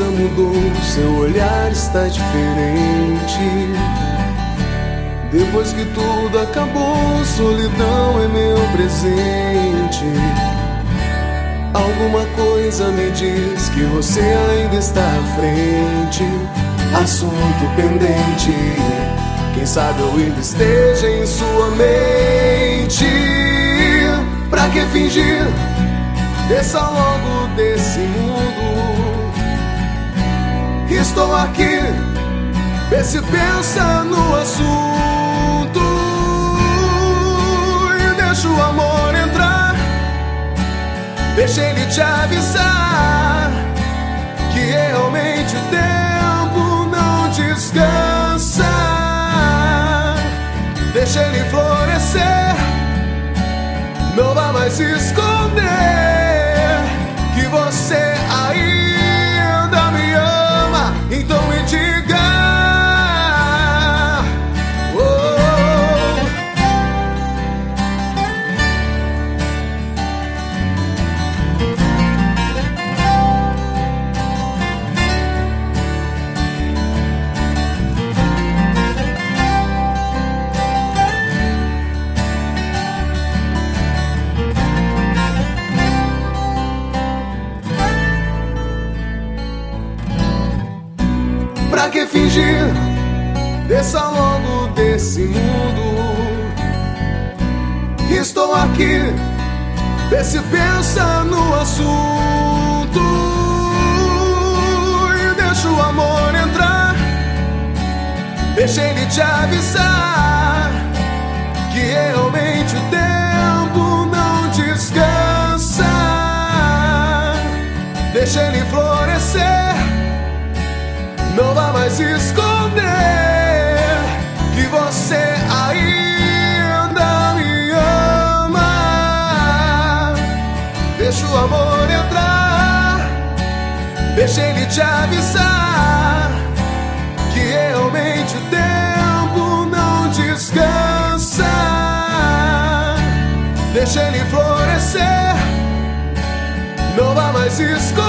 mudou, seu olhar está diferente. Depois que tudo acabou, solidão é meu presente. Alguma coisa me diz que você ainda está à frente. Assunto pendente, quem sabe eu ainda esteja em sua mente. Pra que fingir? Desça logo desse mundo. Estou aqui, vê se pensa no assunto e deixa o amor entrar. Deixa ele te avisar que realmente o tempo não descansa. Deixa ele florescer, não vá mais se esconder que você ainda me ama. Então me diga, pra que fingir? Desça logo desse mundo. Estou aqui, vê se pensa no assunto e deixa o amor entrar. Deixa ele te avisar que realmente o tempo não descansa. Deixa ele florescer, não vá mais se esconder que você ainda me ama. Deixa o amor entrar, deixa ele te avisar que realmente o tempo não descansa. Deixa ele florescer, não vá mais se esconder